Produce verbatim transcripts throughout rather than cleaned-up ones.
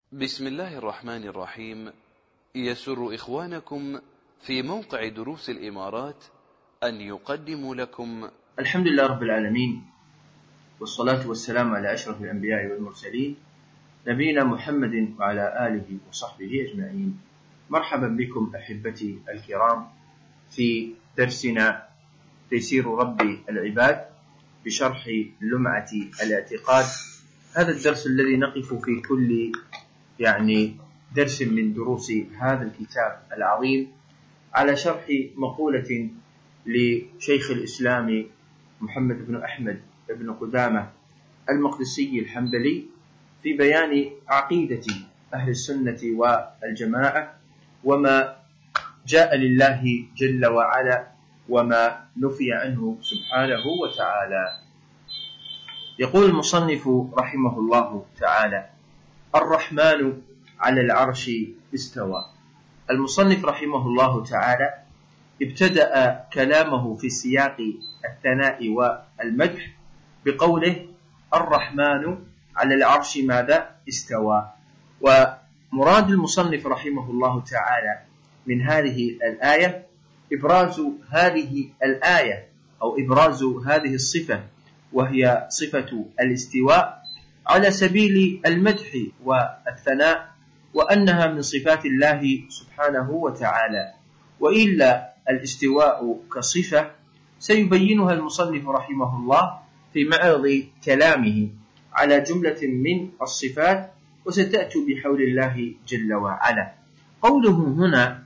بسم الله الرحمن الرحيم. يسر إخوانكم في موقع دروس الإمارات أن يقدموا لكم الحمد لله رب العالمين، والصلاة والسلام على أشرف الأنبياء والمرسلين نبينا محمد وعلى آله وصحبه أجمعين. مرحبا بكم أحبتي الكرام في درسنا تيسير رب العباد بشرح لمعة الاعتقاد. هذا الدرس الذي نقف في كل يعني درس من دروس هذا الكتاب العظيم على شرح مقولة لشيخ الإسلام محمد بن أحمد بن قدامة المقدسي الحنبلي في بيان عقيدة أهل السنة والجماعة وما جاء لله جل وعلا وما نفي عنه سبحانه وتعالى. يقول المصنف رحمه الله تعالى: الرحمن على العرش استوى. المصنف رحمه الله تعالى ابتدأ كلامه في سياق الثناء والمدح بقوله الرحمن على العرش ماذا استوى. ومراد المصنف رحمه الله تعالى من هذه الآية إبراز هذه الآية أو إبراز هذه الصفة، وهي صفة الاستواء، على سبيل المدح والثناء، وأنها من صفات الله سبحانه وتعالى. وإلا الاستواء كصفة سيبينها المصنف رحمه الله في معرض كلامه على جملة من الصفات، وستأتي بحول الله جل وعلا. قوله هنا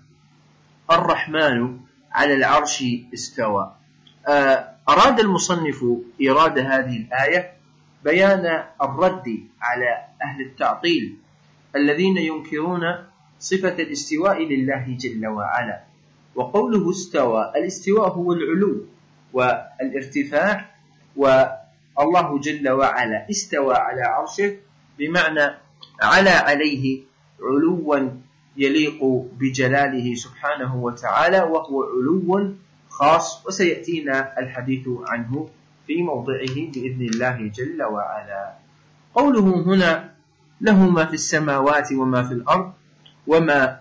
الرحمن على العرش استوى، أراد المصنف إيراد هذه الآية بيان الرد على أهل التعطيل الذين ينكرون صفة الاستواء لله جل وعلا. وقوله استوى، الاستواء هو العلو والارتفاع، والله جل وعلا استوى على عرشه بمعنى على عليه علوا يليق بجلاله سبحانه وتعالى، وهو علو خاص وسيأتينا الحديث عنه في موضعه بإذن الله جل وعلا. قوله هنا له ما في السماوات وما في الأرض وما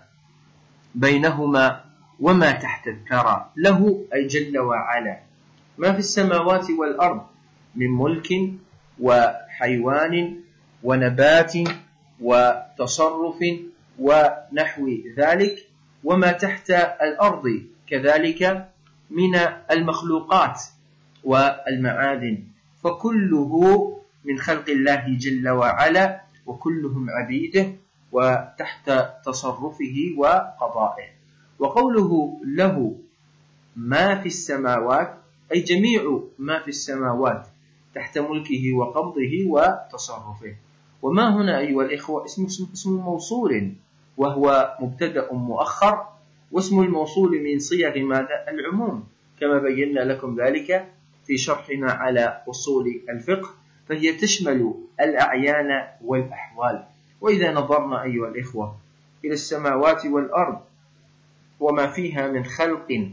بينهما وما تحت الثرى. له أي جل وعلا ما في السماوات والأرض من ملك وحيوان ونبات وتصرف ونحو ذلك، وما تحت الأرض كذلك من المخلوقات والمعادن، فكله من خلق الله جل وعلا، وكلهم عبيده وتحت تصرفه وقضائه. وقوله له ما في السماوات أي جميع ما في السماوات تحت ملكه وقبضه وتصرفه. وما هنا أيها الإخوة اسم, اسم موصول، وهو مبتدأ مؤخر، واسم الموصول من صيغ ماذا؟ العموم، كما بينا لكم ذلك في شرحنا على أصول الفقه، فهي تشمل الأعيان والأحوال. وإذا نظرنا أيها الإخوة إلى السماوات والأرض وما فيها من خلق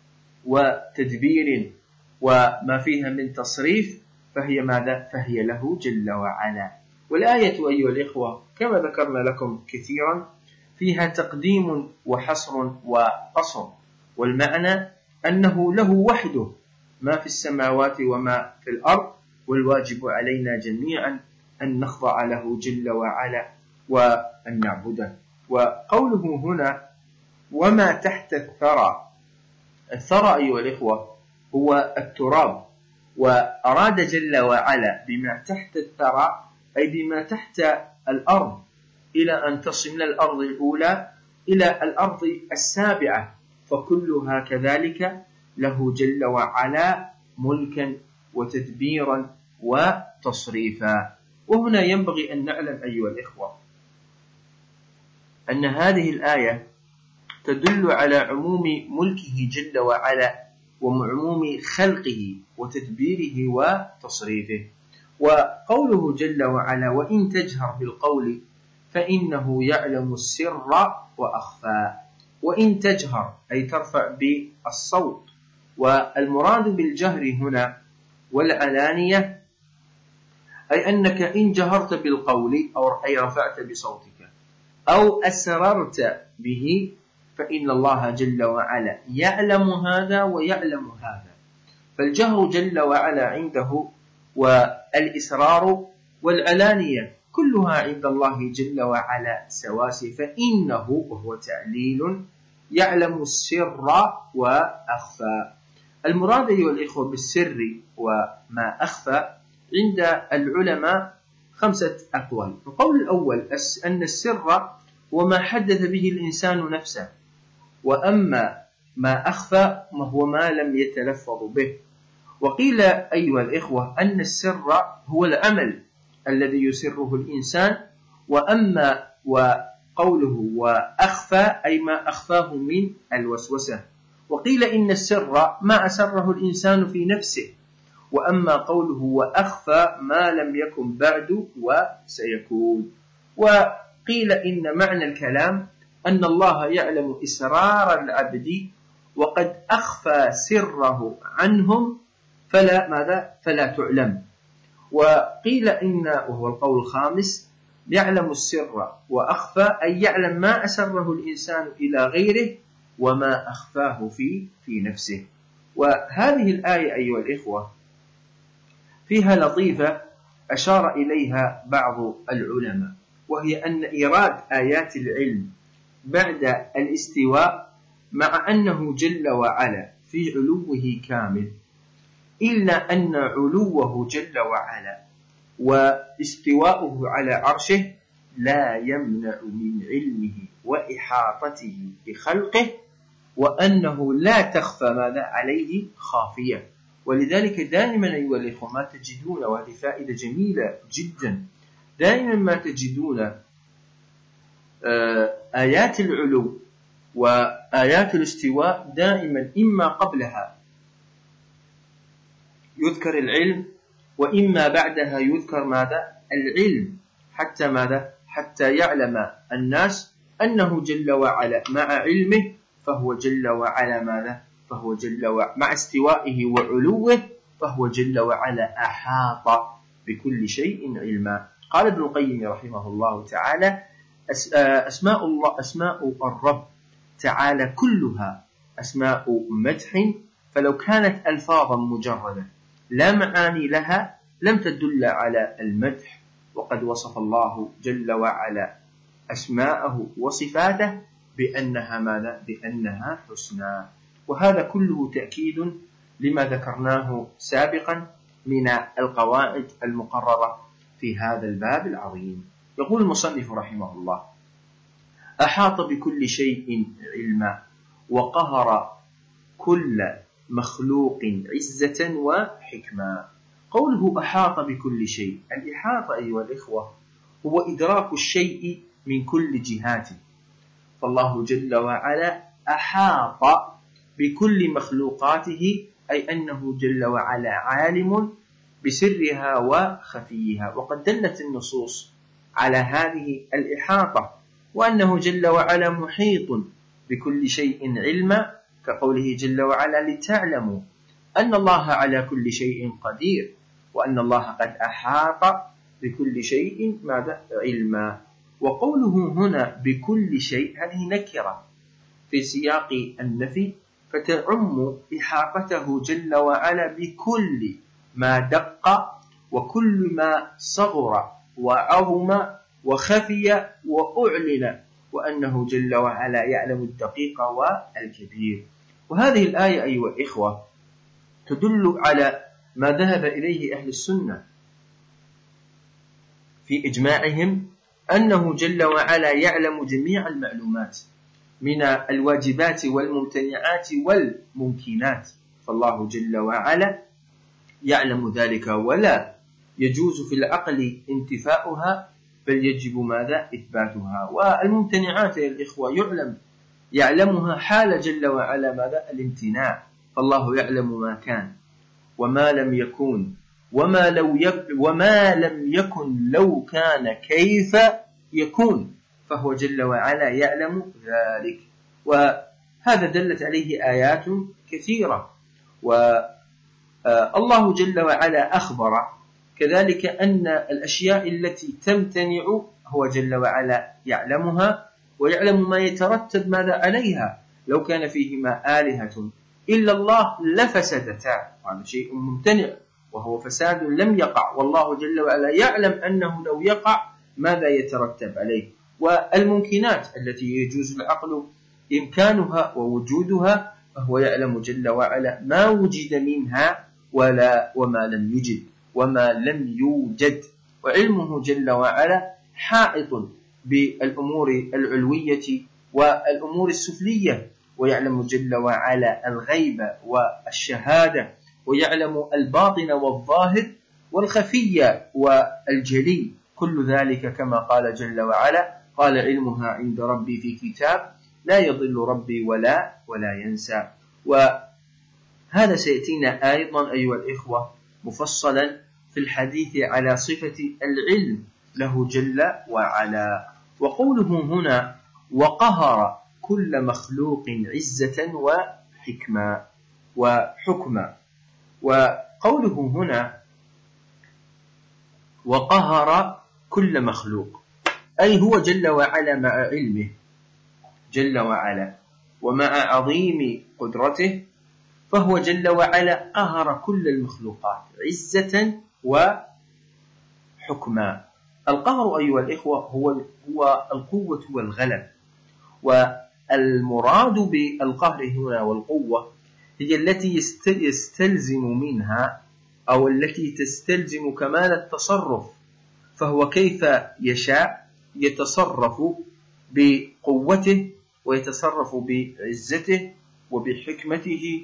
وتدبير وما فيها من تصريف، فهي ماذا؟ فهي له جل وعلا. والآية أيها الإخوة كما ذكرنا لكم كثيرا فيها تقديم وحصر وقصر، والمعنى أنه له وحده ما في السماوات وما في الأرض، والواجب علينا جميعا أن نخضع له جل وعلا وأن نعبده. وقوله هنا وما تحت الثرى، الثرى أيها الإخوة هو التراب، وأراد جل وعلا بما تحت الثرى أي بما تحت الأرض، إلى أن تصل من الأرض الأولى إلى الأرض السابعة، فكلها كذلك له جل وعلا ملكا وتدبيرا وتصريفا. وهنا ينبغي أن نعلم أيها الإخوة أن هذه الآية تدل على عموم ملكه جل وعلا وعموم خلقه وتدبيره وتصريفه. وقوله جل وعلا وإن تجهر بالقول فإنه يعلم السر وأخفى. وإن تجهر أي ترفع بالصوت، والمراد بالجهر هنا والعلانية أي أنك إن جهرت بالقول أو أي رفعت بصوتك أو أسررت به فإن الله جل وعلا يعلم هذا ويعلم هذا. فالجهر جل وعلا عنده والإسرار والعلانية كلها عند الله جل وعلا سواسي، فإنه وهو تعليل يعلم السر وأخفى. المراد أيها الإخوة بالسر وما أخفى عند العلماء خمسة أقوال. القول الأول أن السر وما حدث به الإنسان نفسه، وأما ما أخفى ما هو ما لم يتلفظ به. وقيل أيها الإخوة أن السر هو العمل الذي يسره الإنسان، وأما وقوله وأخفى أي ما أخفاه من الوسوسة. وقيل إن السر ما أسره الإنسان في نفسه، وأما قوله وأخفى ما لم يكن بعد وسيكون. وقيل إن معنى الكلام أن الله يعلم إسرار العبد وقد أخفى سره عنهم فلا ماذا فلا تعلم. وقيل إن وهو القول الخامس يعلم السر وأخفى أي يعلم ما أسره الإنسان إلى غيره وما أخفاه في في نفسه. وهذه الآية أيها الإخوة فيها لطيفة أشار إليها بعض العلماء، وهي أن إيراد آيات العلم بعد الاستواء مع أنه جل وعلا في علوه كامل، إلا أن علوه جل وعلا واستواؤه على عرشه لا يمنع من علمه وإحاطته بخلقه، وأنه لا تخفى ماذا عليه خافية. ولذلك دائما أيها الإخوة ما تجدون، وهذه فائدة جميلة جدا، دائما ما تجدون آيات العلو وآيات الاستواء دائما إما قبلها يذكر العلم، وإما بعدها يذكر ماذا العلم، حتى ماذا حتى يعلم الناس أنه جل وعلا مع علمه فهو جل وعلا ماذا فهو جل وعلا مع استوائه وعلوه فهو جل وعلا أحاط بكل شيء علما. قال ابن القيم رحمه الله تعالى أسماء الله أسماء الرب تعالى كلها أسماء مدح، فلو كانت ألفاظا مجردة لا معاني لها لم تدل على المدح. وقد وصف الله جل وعلا أسماءه وصفاته بأنها ماذا بأنها حسنى. وهذا كله تأكيد لما ذكرناه سابقا من القواعد المقررة في هذا الباب العظيم. يقول المصنف رحمه الله أحاط بكل شيء علما وقهر كل مخلوق عزة وحكمة. قوله أحاط بكل شيء، الإحاطة أيها الإخوة هو إدراك الشيء من كل جهاته، فالله جل وعلا أحاط بكل مخلوقاته، أي أنه جل وعلا عالم بسرها وخفيها. وقد دلت النصوص على هذه الإحاطة، وأنه جل وعلا محيط بكل شيء علما، كقوله جل وعلا لتعلموا أن الله على كل شيء قدير، وأن الله قد أحاط بكل شيء ماذا علما. وقوله هنا بكل شيء هذه نكرة في سياق النفي، فتعم إحاطته جل وعلا بكل ما دق وكل ما صغر وعظم وخفي وأعلن، وأنه جل وعلا يعلم الدقيق والكبير. وهذه الآية أيها الإخوة تدل على ما ذهب إليه أهل السنة في إجماعهم أنه جل وعلا يعلم جميع المعلومات من الواجبات والممتنعات والممكنات، فالله جل وعلا يعلم ذلك ولا يجوز في العقل انتفاؤها، بل يجب ماذا إثباتها. والممتنعات يا الإخوة يعلم يعلمها حال جل وعلا ماذا الامتناع، فالله يعلم ما كان وما لم يكن وما, لو يك وما لم يكن لو كان كيف يكون، فهو جل وعلا يعلم ذلك. وهذا دلت عليه آيات كثيرة. والله جل وعلا أخبر كذلك أن الأشياء التي تمتنع هو جل وعلا يعلمها ويعلم ما يترتب ماذا عليها. لو كان فيهما آلهة إلا الله لفسدتا، وهذا شيء ممتنع وهو فساد لم يقع، والله جل وعلا يعلم أنه لو يقع ماذا يترتب عليه. والممكنات التي يجوز العقل إمكانها ووجودها فهو يعلم جل وعلا ما وجد منها ولا وما لم يوجد وما لم يوجد، وعلمه جل وعلا حائط بالأمور العلوية والأمور السفلية، ويعلم جل وعلا الغيب والشهادة، ويعلم الباطن والظاهر والخفي والجلي، كل ذلك كما قال جل وعلا قال علمها عند ربي في كتاب لا يضل ربي ولا ولا ينسى. وهذا سيأتينا أيضا أيها الإخوة مفصلا في الحديث على صفة العلم له جل وعلا. وقوله هنا وقهر كل مخلوق عزة وحكمة وحكمة، وقوله هنا وقهر كل مخلوق أي هو جل وعلا مع علمه جل وعلا ومع عظيم قدرته، فهو جل وعلا قهر كل المخلوقات عزة وحكمة. القهر أيها الإخوة هو هو القوة والغلب، والمراد بالقهر هنا والقوة هي التي يستلزم منها أو التي تستلزم كمال التصرف، فهو كيف يشاء يتصرف بقوته ويتصرف بعزته وبحكمته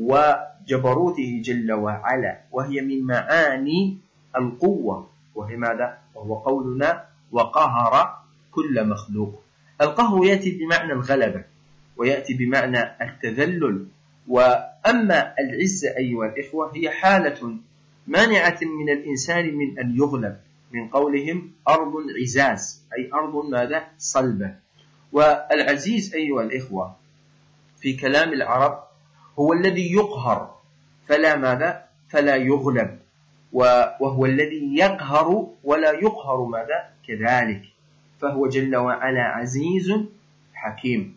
وجبروته جل وعلا، وهي من معاني القوة، وهي ماذا؟ وهو قولنا وقهر كل مخلوق. القهر يأتي بمعنى الغلبة ويأتي بمعنى التذلل، وأما العزة أيها الإخوة هي حالة مانعة من الإنسان من أن يغلب، من قولهم أرض عزاز أي أرض ماذا؟ صلبة. والعزيز أيها الإخوة في كلام العرب هو الذي يقهر فلا ماذا؟ فلا يغلب، وهو الذي يقهر ولا يقهر ماذا؟ كذلك، فهو جل وعلا عزيز حكيم.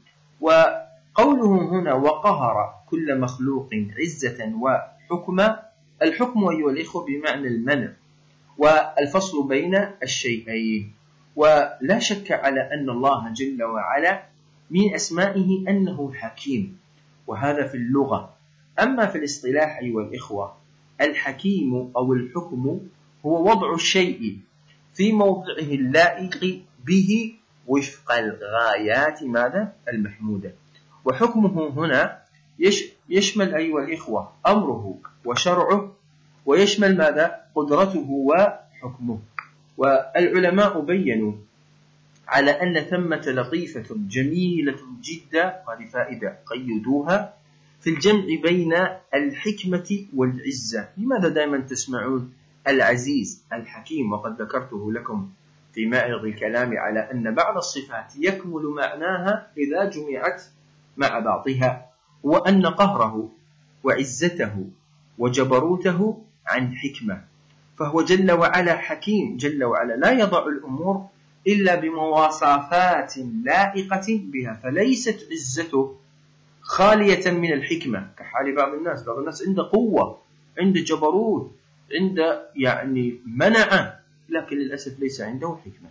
وقوله هنا وقهر كل مخلوق عزة وحكمة، الحكم أيها الإخوة بمعنى المنع والفصل بين الشيئين. ولا شك على أن الله جل وعلا من أسمائه أنه حكيم، وهذا في اللغة. أما في الاصطلاح أيها الإخوة الحكيم أو الحكم هو وضع الشيء في موضعه اللائق به وفق الغايات ماذا؟ المحمودة. وحكمه هنا يشمل أيها الإخوة أمره وشرعه، ويشمل ماذا؟ قدرته وحكمه. والعلماء بيّنوا على أن ثمة لطيفة جميلة جدا، هذه فائدة قيدوها، في الجمع بين الحكمة والعزة. لماذا دائما تسمعون العزيز الحكيم؟ وقد ذكرته لكم في معرض الكلام على أن بعض الصفات يكمل معناها إذا جمعت مع بعضها، وأن قهره وعزته وجبروته عن حكمة، فهو جل وعلا حكيم جل وعلا لا يضع الأمور إلا بمواصفات لائقة بها، فليست عزته خالية من الحكمة كحال بعض الناس. بعض الناس عنده قوة، عنده جبروت، عنده يعني منعة، لكن للأسف ليس عنده حكمة.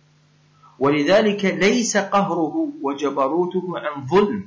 ولذلك ليس قهره وجبروته عن ظلم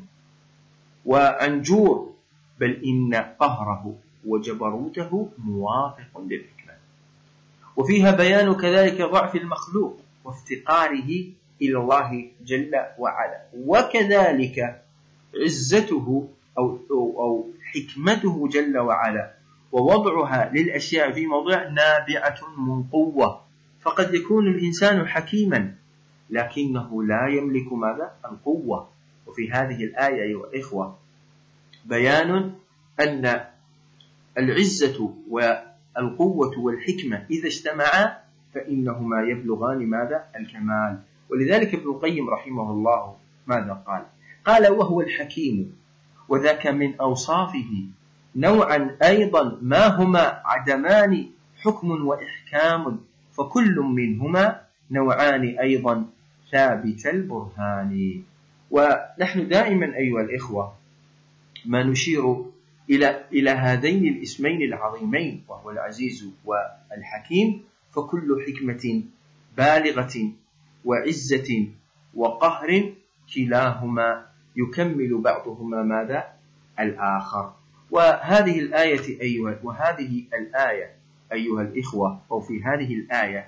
وعن جور، بل إن قهره وجبروته موافق للحكمة. وفيها بيان كذلك ضعف المخلوق وافتقاره إلى الله جل وعلا، وكذلك عزته أو, أو حكمته جل وعلا ووضعها للأشياء في موضع نابعة من قوة. فقد يكون الإنسان حكيما لكنه لا يملك ماذا؟ القوة. وفي هذه الآية أيها الإخوة بيان أن العزة والقوة والحكمة إذا اجتمعا فإنهما يبلغان ماذا؟ الكمال. ولذلك ابن القيم رحمه الله ماذا قال؟ قال وهو الحكيم، وذاك من أوصافه نوعا أيضا ما هما عدمان حكم وإحكام، فكل منهما نوعان أيضا ثابت البرهان. ونحن دائما أيها الإخوة ما نشير إلى إلى هذين الاسمين العظيمين وهو العزيز والحكيم، فكل حكمة بالغة وعزة وقهر كلاهما يكمل بعضهما ماذا؟ الآخر. وهذه الآية أيها وهذه الآية أيها الإخوة، أو في هذه الآية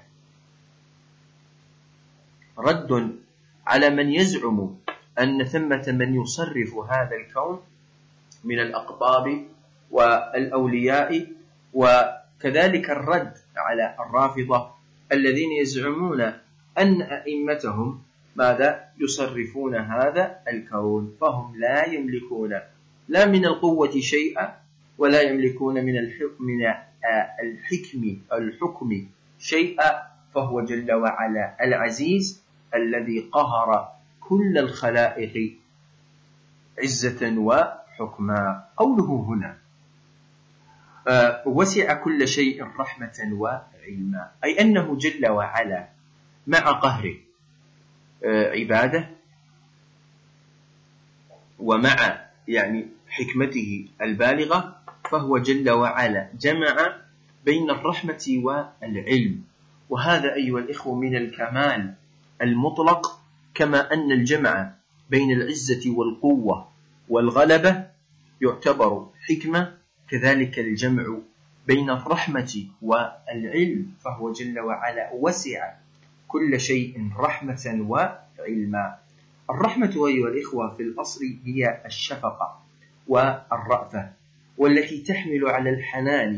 رد على من يزعم أن ثمة من يصرف هذا الكون من الأقطاب والأولياء، وكذلك الرد على الرافضة الذين يزعمون أن أئمتهم ماذا؟ يصرفون هذا الكون، فهم لا يملكون لا من القوة شيئا ولا يملكون من من الحكم الحكم شيئا، فهو جل وعلا العزيز الذي قهر كل الخلائق عزة وحكما. قوله هنا وسع كل شيء رحمة وعلما، أي أنه جل وعلا مع قهره عباده ومع يعني حكمته البالغة، فهو جل وعلا جمع بين الرحمة والعلم، وهذا أيها الإخوة من الكمال المطلق، كما أن الجمع بين العزة والقوة والغلبة يعتبر حكمة، كذلك الجمع بين الرحمة والعلم، فهو جل وعلا وسع كل شيء رحمة وعلما. الرحمة أيها الإخوة في الأصل هي الشفقة والرأفة، والتي تحمل على الحنان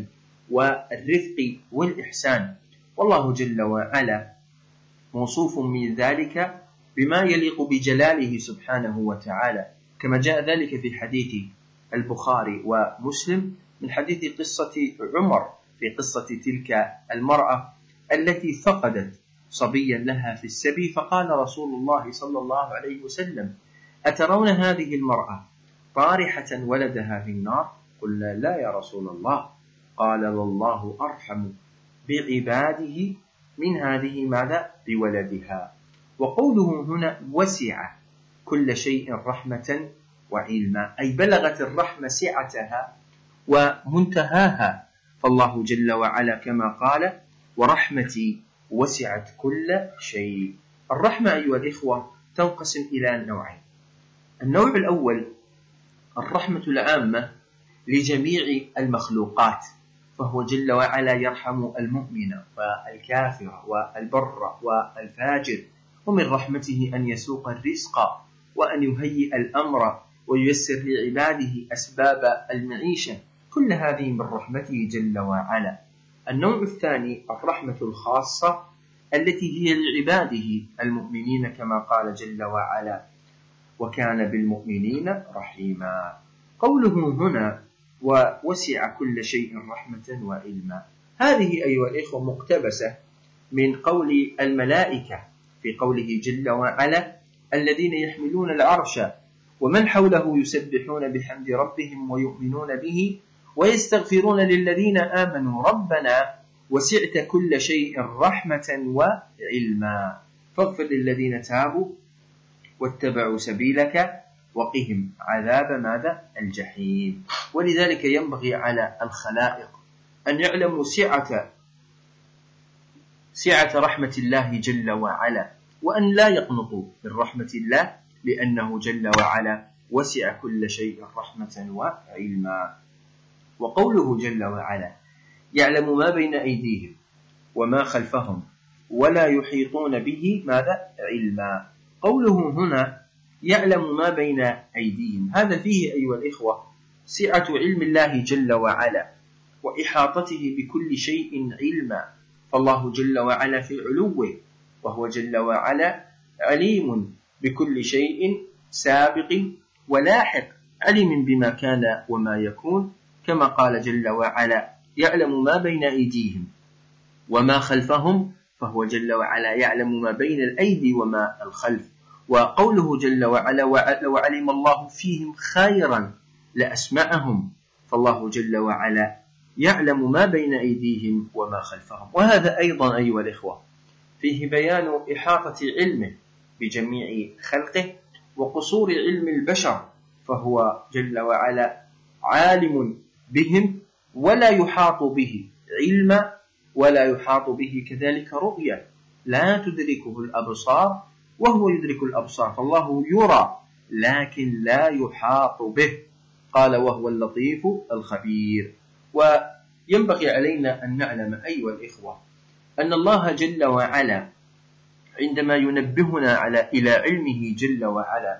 والرفق والإحسان، والله جل وعلا موصوف من ذلك بما يليق بجلاله سبحانه وتعالى، كما جاء ذلك في حديث البخاري ومسلم من حديث قصة عمر في قصة تلك المرأة التي فقدت صبيا لها في السبي، فقال رسول الله صلى الله عليه وسلم: أترون هذه المرأة طارحة ولدها في النار؟ قلنا: لا يا رسول الله. قال: والله أرحم بعباده من هذه ماذا؟ بولدها. وقوله هنا وسع كل شيء رحمة وعلما، أي بلغت الرحمة سعتها ومنتهاها، فالله جل وعلا كما قال: ورحمتي وسعت كل شيء. الرحمة أيها الإخوة تنقسم إلى نوعين. النوع الأول الرحمة العامة لجميع المخلوقات، فهو جل وعلا يرحم المؤمن والكافر والبر والفاجر، ومن رحمته أن يسوق الرزق وأن يهيئ الأمر وييسر لعباده أسباب المعيشة، كل هذه من رحمته جل وعلا. النوع الثاني الرحمة الخاصة التي هي لعباده المؤمنين، كما قال جل وعلا: وكان بالمؤمنين رحيما. قوله هنا ووسع كل شيء رحمة وعلما، هذه أيها الإخوة مقتبسة من قول الملائكة في قوله جل وعلا: الذين يحملون العرش ومن حوله يسبحون بحمد ربهم ويؤمنون به ويستغفرون للذين آمنوا ربنا وسعت كل شيء رحمة وعلما فاغفر للذين تابوا واتبعوا سبيلك وقهم عذاب ماذا؟ الجحيم. ولذلك ينبغي على الخلائق أن يعلموا سعة سعة رحمة الله جل وعلا، وأن لا يقنطوا من رحمة الله، لأنه جل وعلا وسع كل شيء رحمة وعلما. وقوله جل وعلا: يعلم ما بين أيديهم وما خلفهم ولا يحيطون به ماذا؟ علما. قوله هنا يعلم ما بين أيديهم، هذا فيه أيها الإخوة سعة علم الله جل وعلا وإحاطته بكل شيء علما، فالله جل وعلا في علوه، وهو جل وعلا عليم بكل شيء سابق ولاحق، عليم بما كان وما يكون، كما قال جل وعلا: يعلم ما بين أيديهم وما خلفهم، فهو جل وعلا يعلم ما بين الأيدي وما الخلف. وقوله جل وعلا: وعلم الله فيهم خيرا لأسمعهم، فالله جل وعلا يعلم ما بين أيديهم وما خلفهم. وهذا أيضا أيها الإخوة فيه بيان إحاطة علمه بجميع خلقه وقصور علم البشر، فهو جل وعلا عالم بهم ولا يحاط به علما ولا يحاط به كذلك رؤية، لا تدركه الأبصار وهو يدرك الأبصار، فالله يرى لكن لا يحاط به. قال وهو اللطيف الخبير. وينبغي علينا أن نعلم أيها الإخوة أن الله جل وعلا عندما ينبهنا على إلى علمه جل وعلا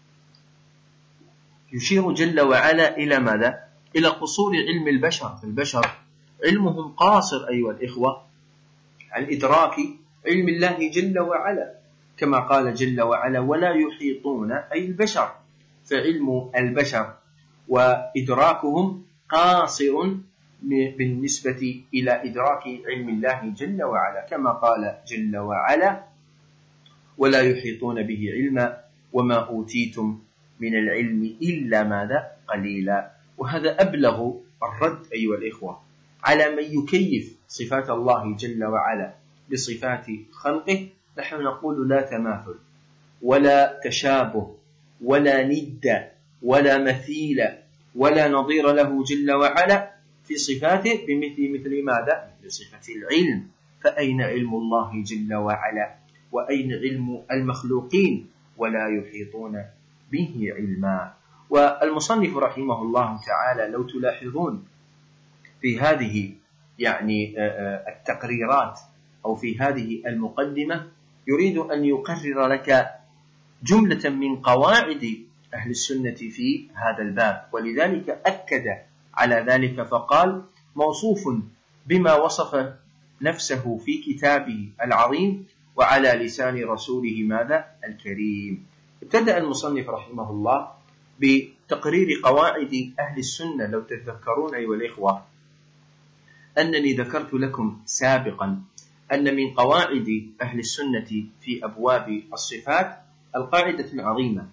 يشير جل وعلا إلى ماذا؟ إلى قصور علم البشر. البشر علمهم قاصر أيها الإخوة عن إدراك علم الله جل وعلا، كما قال جل وعلا ولا يحيطون أي البشر، فعلم البشر وإدراكهم قاصر بالنسبة إلى إدراك علم الله جل وعلا، كما قال جل وعلا ولا يحيطون به علما وما أوتيتم من العلم إلا ماذا؟ قليلا. وهذا أبلغ الرد أيها الإخوة على من يكيف صفات الله جل وعلا بصفات خلقه. نحن نقول لا تماثل ولا تشابه ولا ند ولا مثيل ولا نظير له جل وعلا في صفاته بمثل مثل ماذا؟ بصفة العلم. فأين علم الله جل وعلا وأين علم المخلوقين؟ ولا يحيطون به علما. والمصنف رحمه الله تعالى لو تلاحظون في هذه يعني التقريرات أو في هذه المقدمة يريد أن يقرر لك جملة من قواعد أهل السنة في هذا الباب، ولذلك أكد على ذلك فقال موصوف بما وصف نفسه في كتابه العظيم وعلى لسان رسوله ماذا؟ الكريم. ابتدأ المصنف رحمه الله بتقرير قواعد أهل السنة. لو تتذكرون أيها الإخوة أنني ذكرت لكم سابقا أن من قواعد أهل السنة في أبواب الصفات القاعدة العظيمة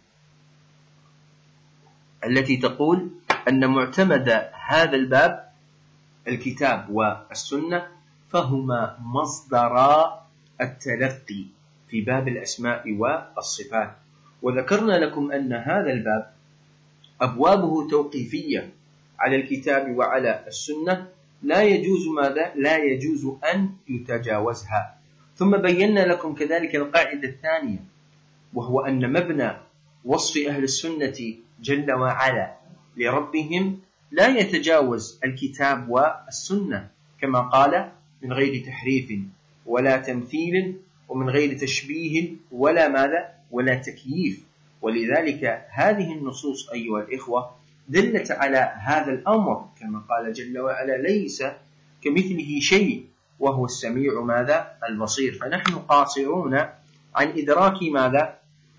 التي تقول أن معتمد هذا الباب الكتاب والسنة، فهما مصدرا التلقي في باب الأسماء والصفات. وذكرنا لكم أن هذا الباب أبوابه توقيفية على الكتاب وعلى السنة، لا يجوز ماذا؟ لا يجوز أن يتجاوزها. ثم بينا لكم كذلك القاعدة الثانية، وهو أن مبنى وصف أهل السنة جل وعلا لربهم لا يتجاوز الكتاب والسنة، كما قال من غير تحريف ولا تمثيل ومن غير تشبيه ولا ماذا؟ ولا تكييف. ولذلك هذه النصوص أيها الإخوة دلت على هذا الأمر، كما قال جل وعلا ليس كمثله شيء وهو السميع ماذا؟ البصير. فنحن قاصرون عن إدراك ماذا؟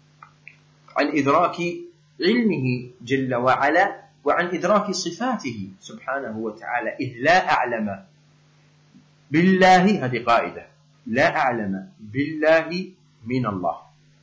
عن إدراك علمه جل وعلا وعن إدراك صفاته سبحانه وتعالى، إذ لا أعلم بالله، هذه قاعدة، لا أعلم بالله من الله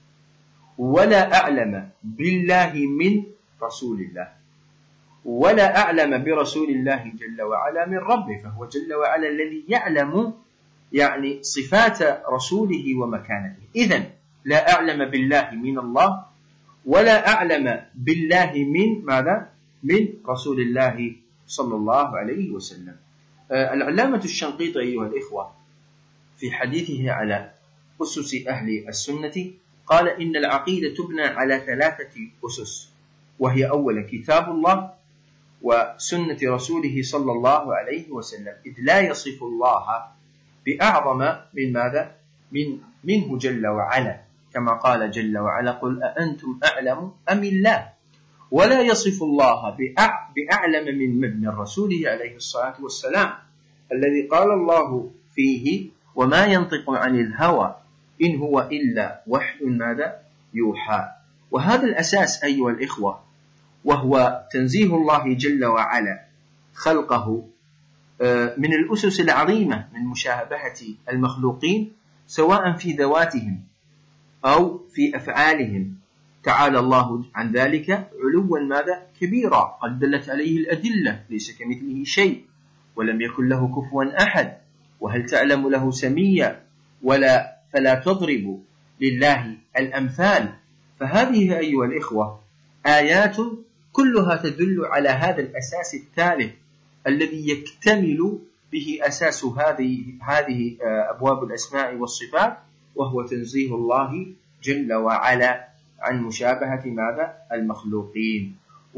ولا أعلم بالله من رسول الله ولا أعلم برسول الله جل وعلا من ربه، فهو جل وعلا الذي يعلم يعني صفات رسوله ومكانته. إذن لا أعلم بالله من الله ولا أعلم بالله من ماذا؟ من رسول الله صلى الله عليه وسلم. آه العلامة الشنقيطي أيها الإخوة في حديثه على أسس أهل السنة قال إن العقيدة تبنى على ثلاثة أسس، وهي أولا كتاب الله وسنة رسوله صلى الله عليه وسلم، إذ لا يصف الله بأعظم من ماذا؟ من منه جل وعلا، كما قال جل وعلا قل أأنتم أعلم أم الله، ولا يصف الله بأعلم من من رسوله عليه الصلاة والسلام الذي قال الله فيه وما ينطق عن الهوى إن هو إلا وحي ماذا؟ يوحى. وهذا الأساس أيها الإخوة وهو تنزيه الله جل وعلا خلقه من الأسس العظيمة من مشابهة المخلوقين سواء في ذواتهم أو في أفعالهم. تعالى الله عن ذلك علوا ماذا؟ كبيرا، قد دلت عليه الأدلة، ليس كمثله شيء ولم يكن له كفوا أحد، وهل تعلم له سميا ولا فلا تضربوا لله الأمثال. فهذه أيها الإخوة آيات كلها تدل على هذا الأساس الثالث الذي يكتمل به أساس هذه هذه أبواب الأسماء والصفات، وهو تنزيه الله جل وعلا عن مشابهة ماذا؟ المخلوقين.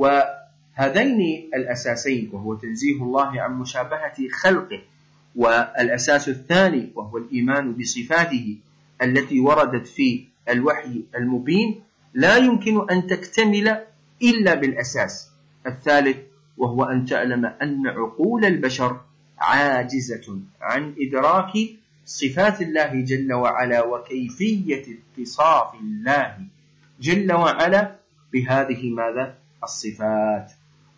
وهذين الأساسين وهو تنزيه الله عن مشابهة خلقه، والأساس الثاني وهو الإيمان بصفاته التي وردت في الوحي المبين، لا يمكن أن تكتمل إلا بالأساس الثالث، وهو أن تعلم أن عقول البشر عاجزة عن إدراك صفات الله جل وعلا وكيفية اتصاف الله جل وعلا بهذه ماذا؟ الصفات.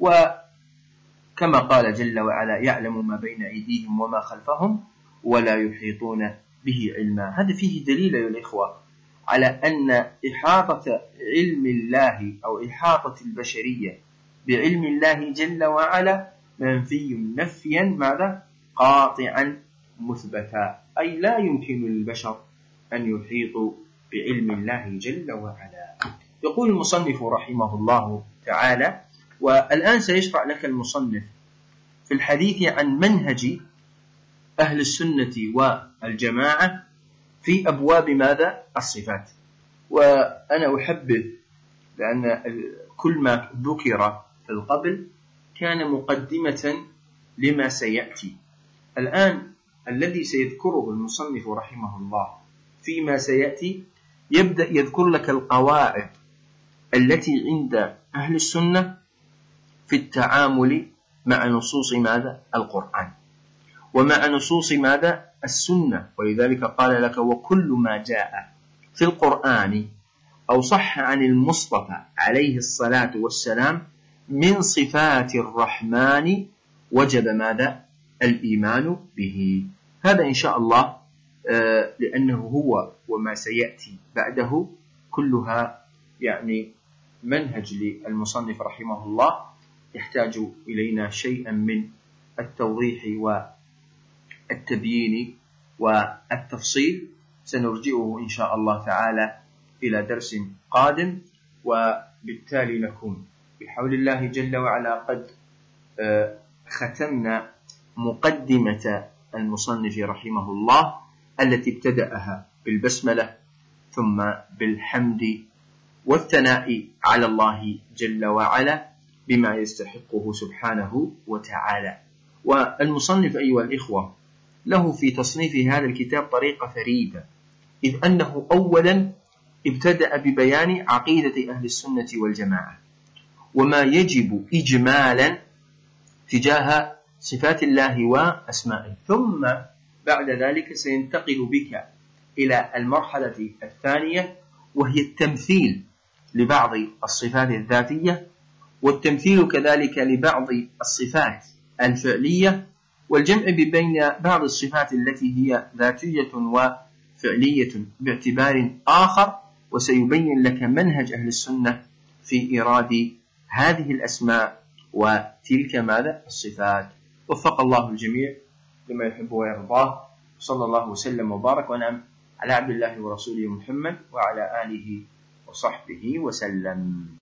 وكما قال جل وعلا: يعلم ما بين أيديهم وما خلفهم ولا يحيطون به علما. هذا فيه دليل يا الإخوة على أن إحاطة علم الله أو إحاطة البشرية بعلم الله جل وعلا منفي نفيا ماذا؟ قاطعا مثبتا، أي لا يمكن للبشر أن يحيطوا بعلم الله جل وعلا. يقول المصنف رحمه الله تعالى، والآن سيشرع لك المصنف في الحديث عن منهج أهل السنة والجماعة في أبواب ماذا؟ الصفات. وأنا أحبذ لأن كل ما ذكر في القبل كان مقدمة لما سيأتي. الآن الذي سيذكره المصنف رحمه الله فيما سيأتي يبدأ يذكر لك القواعد التي عند أهل السنة في التعامل مع نصوص ماذا؟ القرآن، ومع نصوص ماذا؟ السنة. ولذلك قال لك: وكل ما جاء في القرآن أو صح عن المصطفى عليه الصلاة والسلام من صفات الرحمن وجب ماذا؟ الإيمان به. هذا إن شاء الله آه لأنه هو وما سيأتي بعده كلها يعني منهج للمصنف رحمه الله يحتاج إلينا شيئا من التوضيح والتبيين والتفصيل. سنرجئه إن شاء الله تعالى إلى درس قادم، وبالتالي نكون بحول الله جل وعلا قد آه ختمنا مقدمة المصنف رحمه الله التي ابتدأها بالبسملة ثم بالحمد والثناء على الله جل وعلا بما يستحقه سبحانه وتعالى. والمصنف أيها الإخوة له في تصنيف هذا الكتاب طريقة فريدة، إذ أنه أولا ابتدأ ببيان عقيدة أهل السنة والجماعة وما يجب إجمالا تجاه صفات الله وأسمائه، ثم بعد ذلك سينتقل بك إلى المرحلة الثانية وهي التمثيل لبعض الصفات الذاتية، والتمثيل كذلك لبعض الصفات الفعلية، والجمع بين بعض الصفات التي هي ذاتية وفعلية باعتبار آخر. وسيبين لك منهج أهل السنة في إيراد هذه الأسماء وتلك ماذا؟ الصفات. وفق الله الجميع لما يحب ويرضاه، صلى الله وسلم وبارك ونعم على عبد الله ورسوله محمد وعلى آله وصحبه وسلم.